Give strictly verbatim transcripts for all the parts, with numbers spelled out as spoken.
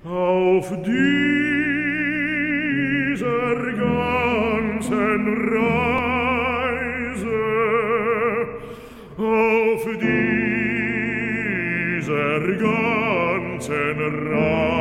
auf dieser ganzen Reise, auf dieser ganzen Reise.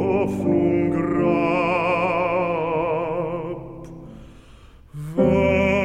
Wein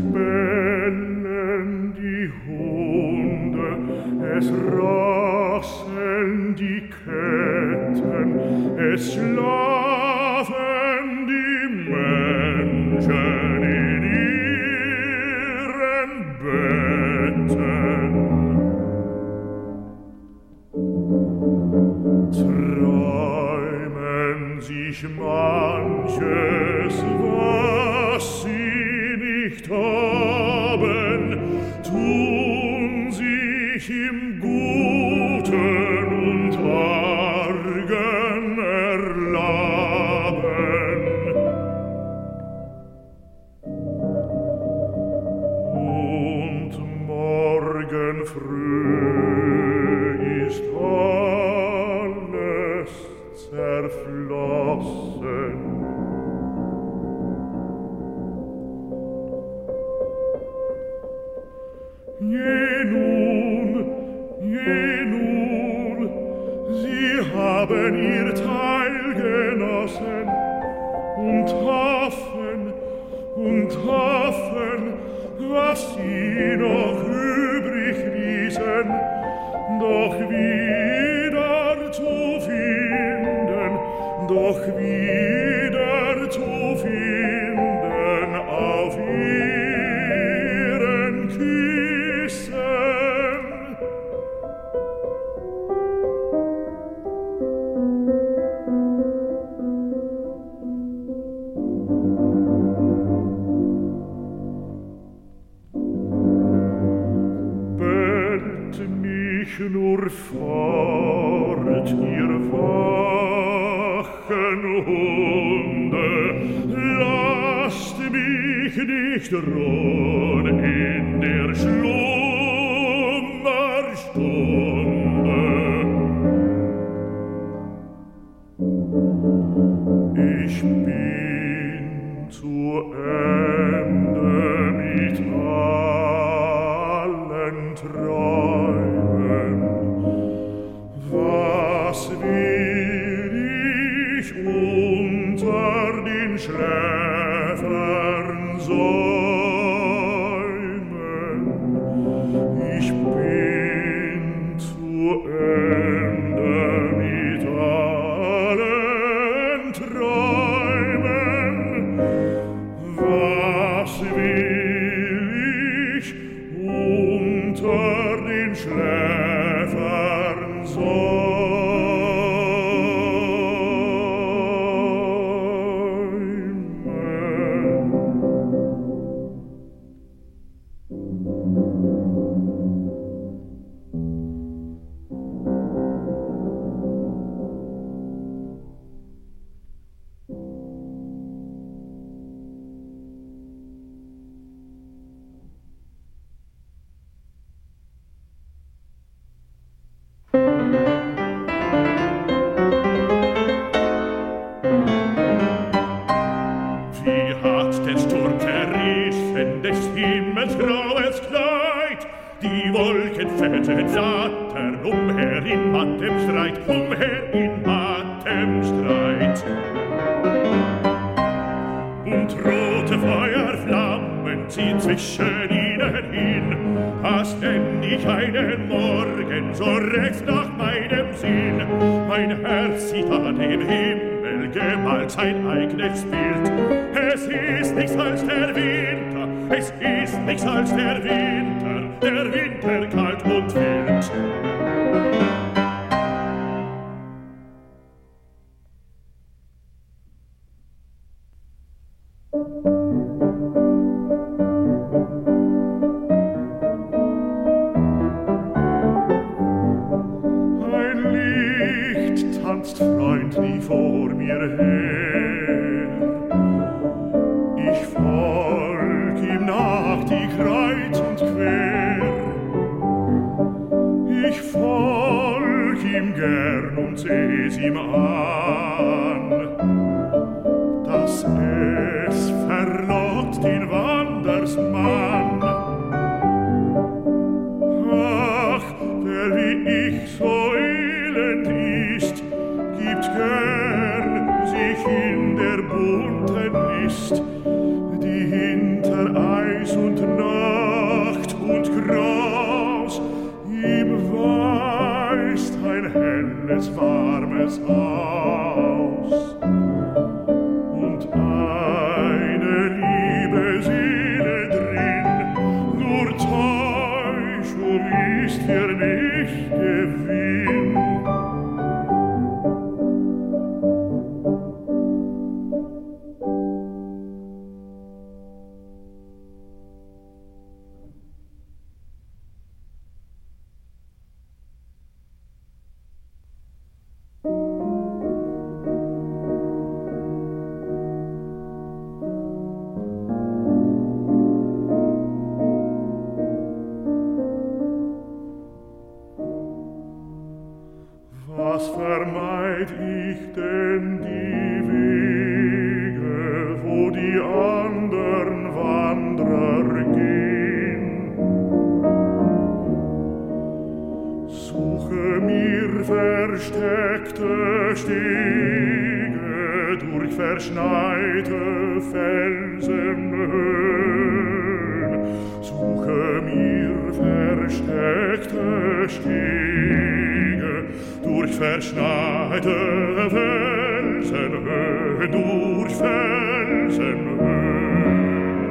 bellen die Hunde, es rasseln die Ketten, es schlafen die Menschen in ihren Betten. Träumen sich manches, was sie nicht haben, tun sich im Guten und Argen erlaben. Und morgen früh ist alles zerflossen. Je nun, je nun, sie haben ihr Teil genossen und hoffen, und hoffen, was sie noch übrig ließen, doch wieder zu finden, doch wieder zu finden auf ihren Kissen. Bellt mich nur fort, ihr wachen Hunde, lasst mich nicht ruhen in der Schlummerstunde. Ich bin zu Ende mit allen Träumen. Was will ich unter den Schläfern säumen? Ich bin zu Ende mit allen Träumen. Was will ich unter den Schläfern säumen? Wie hat der Sturm zerrissen des Himmels graues Kleid, die Wolken fettet flattern umher in mattem Streit, umher in mattem Streit. Und rote Feuerflammen ziehen zwischen ihnen hin, hast denn ich einen Morgen so recht nach meinem Sinn. Mein Herz sieht an dem Himmel gemalt sein eigenes Bild. Es ist nichts als der Winter, es ist nichts als der Winter, der Winter kalt und wild. Tanzt freundlich vor mir her. Ich folg ihm nach die Kreuz und quer. Ich folg ihm gern und seh's ihm an, dass es verlockt den Wandersmann. Ach, wer wie ich so elend ist, gibt gern sich in der bunten List, die hinter Eis und schönes, warmes Haus. Und eine liebe Seele drin, nur Täuschung ist für mich Gewinn. Was vermeid ich denn die Wege, wo die andern Wanderer gehen? Suche mir versteckte Stege durch verschneite Felsenhöhen. Suche mir versteckte Stege durch verschneite Felsenhöhen, durch Felsenhöhen.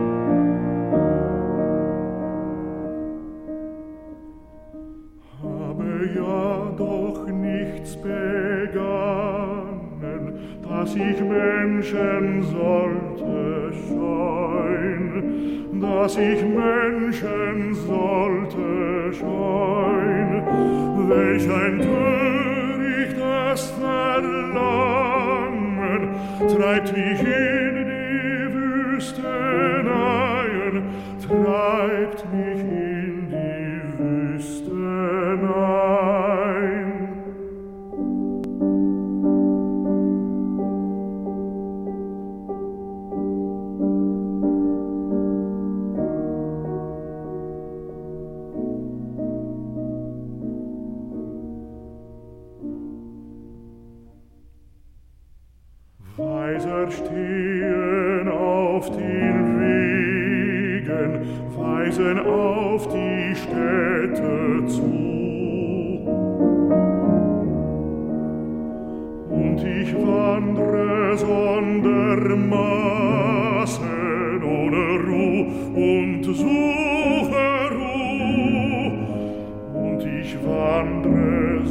Habe ja doch nichts begangen, dass ich Menschen sollte scheuen, dass ich Menschen sollte scheuen. Welch ein törichtes Verlangen treibt mich in die Wüsteneien, treibt mich in die Wüsteneien. Weiser stehen auf den Wegen, weisen auf die Städte zu. Und ich wandre sondermaßen ohne Ruh und suche Ruh. Und ich wandre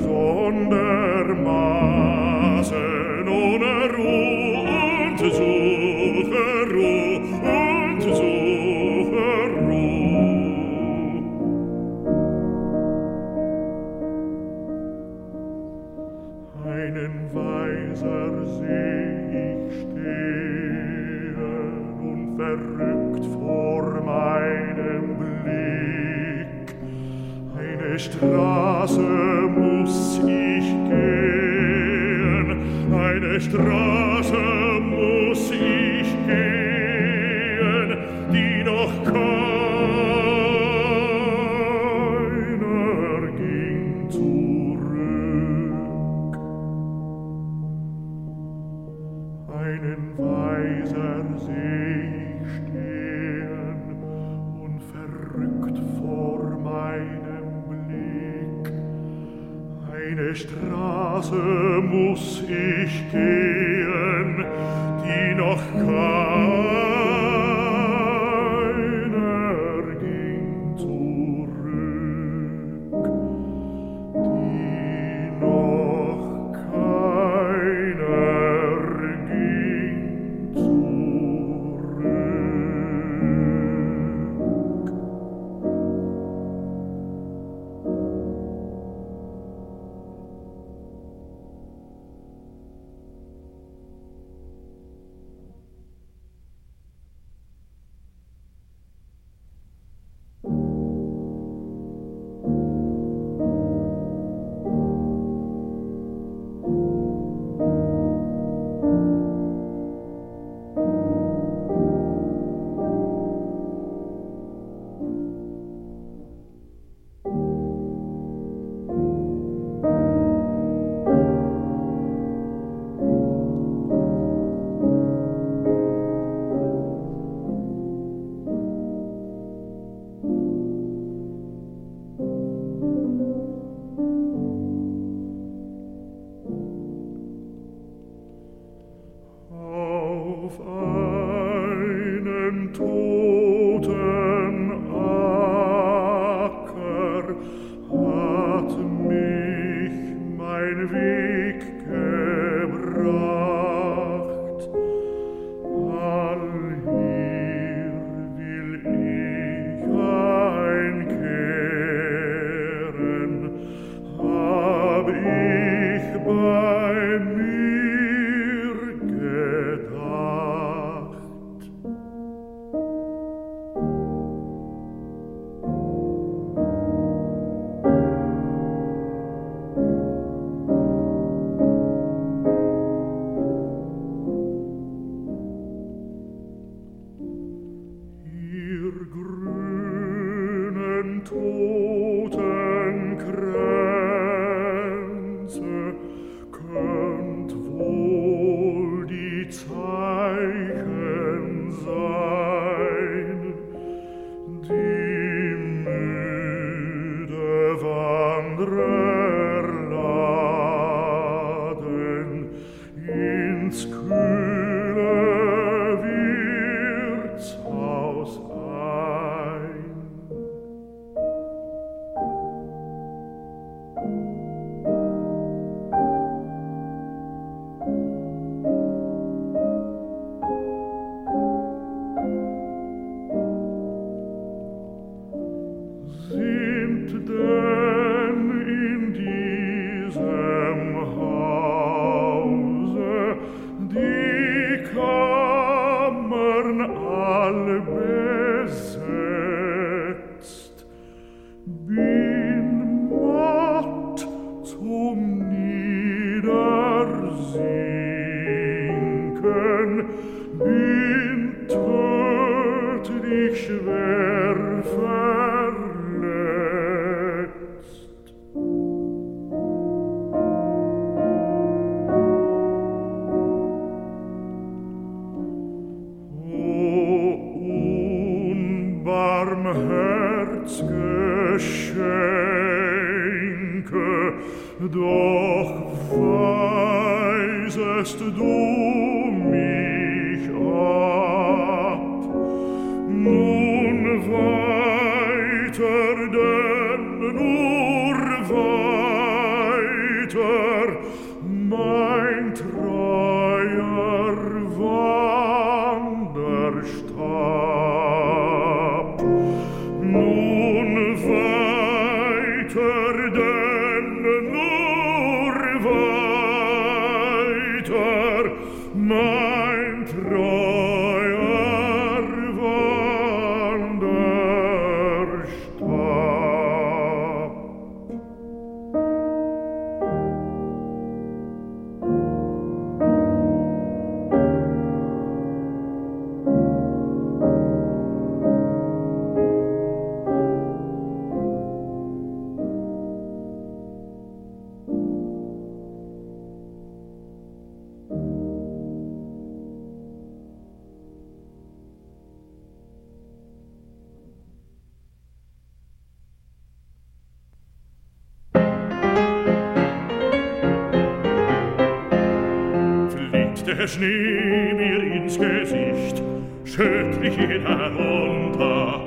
sondermaßen ohne Ruh und suche Ruh und suche Ruh. Einen Weiser seh ich stehen und verrückt vor meinem Blick. Eine Straße muss ich gehen, eine Straße muss ich gehen, die noch keiner ging zurück. Einen Weiser seh ich stehen und verrückt vor meinem Blick. Eine Straße muss ich gehen, die noch keiner ging zurück, die noch keiner ging zurück. Totenkränze könnt wohl die Zeichen sein, die müde Wanderer laden ins kühle Wirtshaus ein. Sind denn in diesem Hause die Kammern alle besetzt? Bin matt zum Niedersinken, bin tödlich schwer verletzt. O unbarmherzge Schenke, doch weisest du mich ab. Nun weiter, denn nur weiter, mein treuer Wanderstab. Nun weiter, denn nur weiter, mein treuer Wanderstab. Fliegt der Schnee mir ins Gesicht, schüttel ich ihn herunter.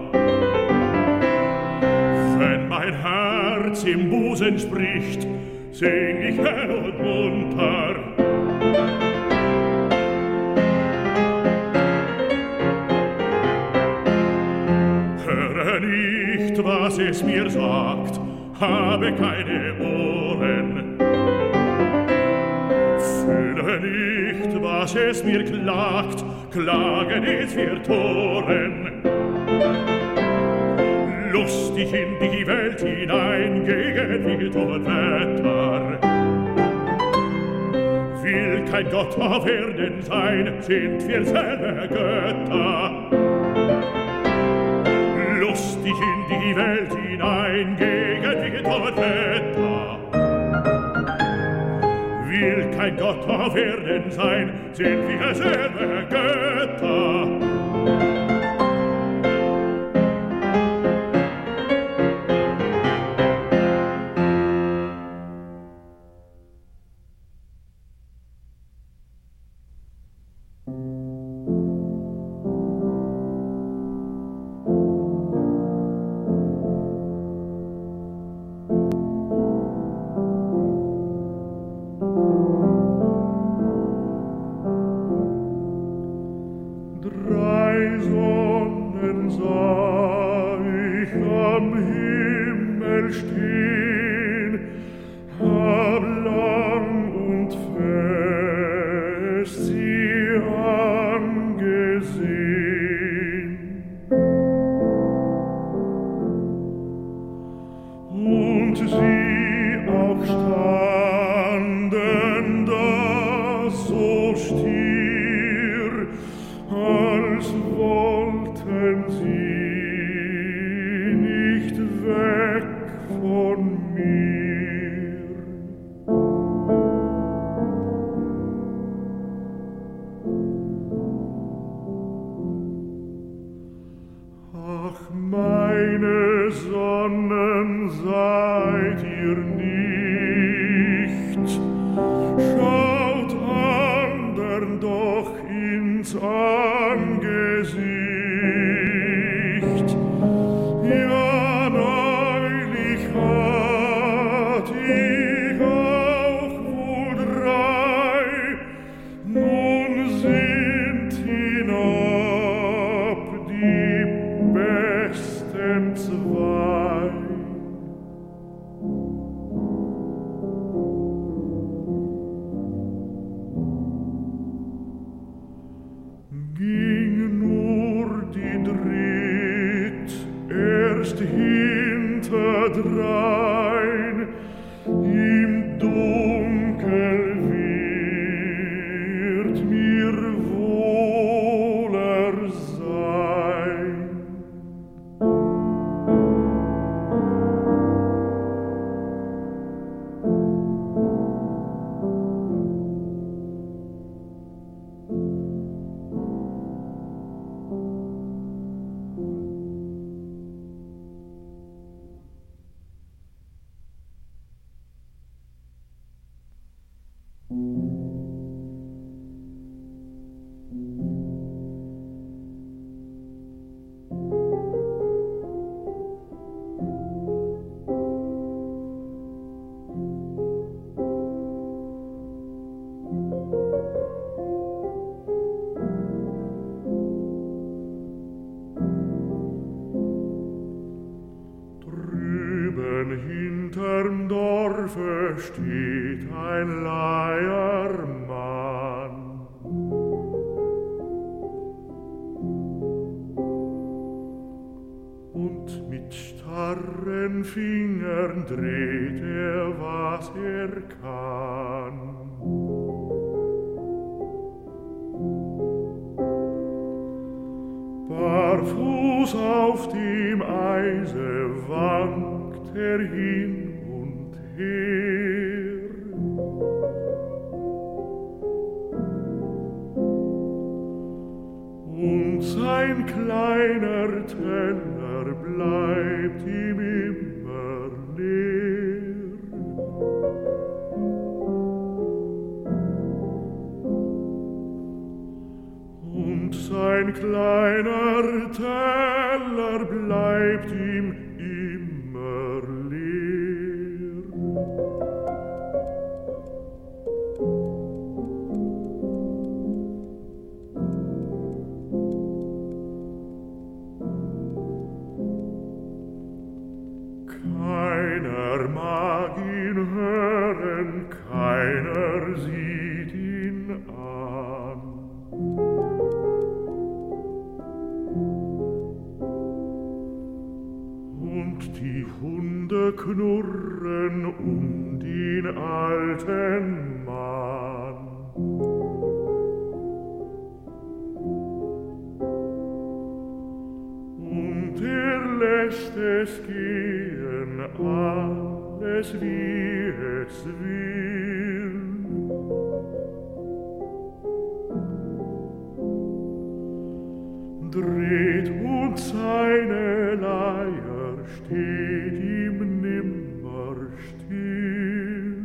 Wenn mein Herz im Busen spricht, sing ich hell und munter. Höre nicht, was es mir sagt, habe keine Ohren. Fühle nicht, was es mir klagt, klagen es wir Toren. Lustig in die Welt hinein, gegen Wind und Wetter. Will kein Gott auf Erden sein, sind wir selber Götter. Lustig in die Welt hinein, gegen Wind und Wetter. Will kein Gott auf Erden sein, sind wir selber Götter. Drei Sonnen sah ich am Himmel stehen, hab lang und fest sie angesehen. Und sie auch standen da so stier, als wollten sie nicht weg. meine Sonnen seid ihr nicht. Schaut andern doch ins Angesicht. Ja, neulich hat ich auch wohl drei, nun sind hinab die besten zwei. Ging nur die dritt erst hinterdrein, im Dunkel wird mir wohler sein. Drüben hinterm Dorfe steht ein Leiermann. Und mit starren Fingern dreht er, was er kann. Barfuß auf dem Eise wankt er hin und her. Und sein kleiner Teller bleibt ihm immer leer. Und sein kleiner Teller bleibt ihm immer leer. Keiner mag ihn hören, keiner sieht ihn an. Und die Hunde knurren um den alten Mann. Und er lässt es gehen, alles wie es will. Dreht und seine Leier steht ihm nimmer still.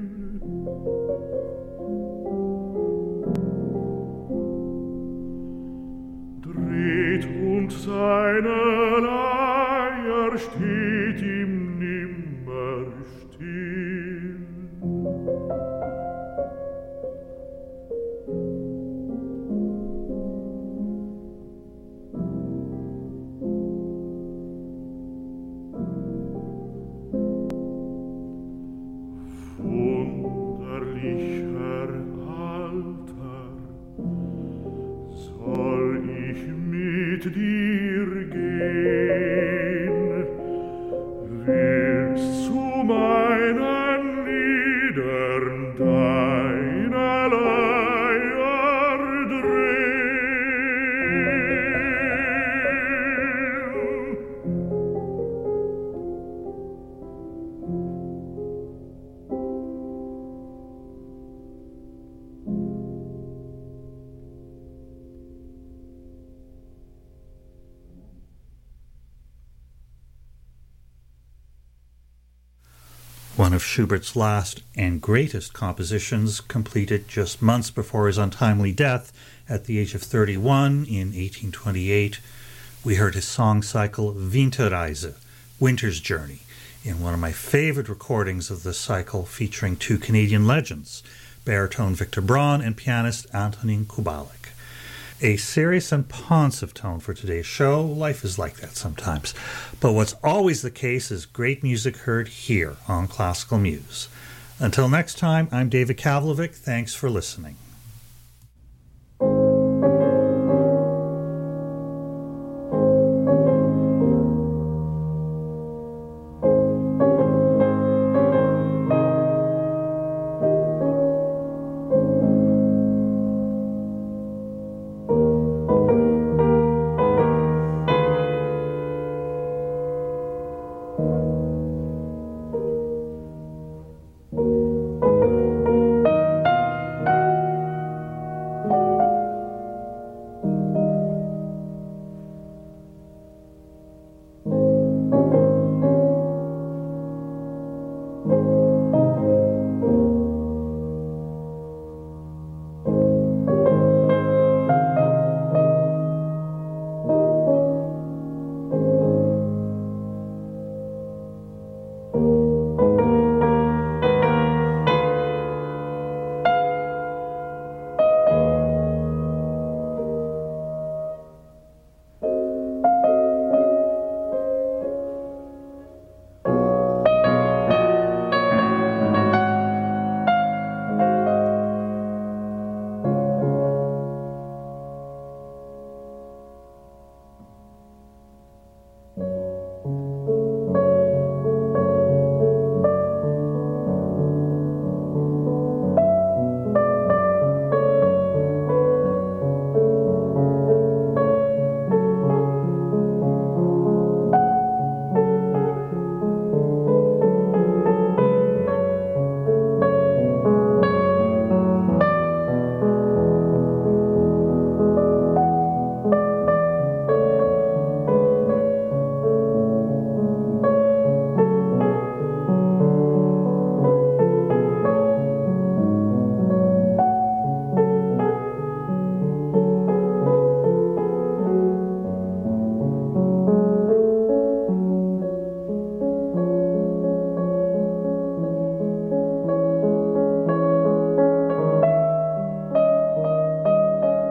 Dreht und seine Leier steht ihm nimmer still. Wunderlicher Alter, soll ich mit dir gehen? Willst zu meinen Liedern da one of Schubert's last and greatest compositions, completed just months before his untimely death at the age of thirty-one in eighteen twenty-eight. We heard his song cycle Winterreise, Winter's Journey, in one of my favorite recordings of the cycle featuring two Canadian legends, baritone Victor Braun and pianist Antonin Kubalik. A serious and pensive tone for today's show. Life is like that sometimes. But what's always the case is great music heard here on Classical Muse. Until next time, I'm David Kavlovic. Thanks for listening.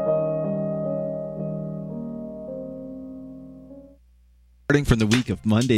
From the week of Monday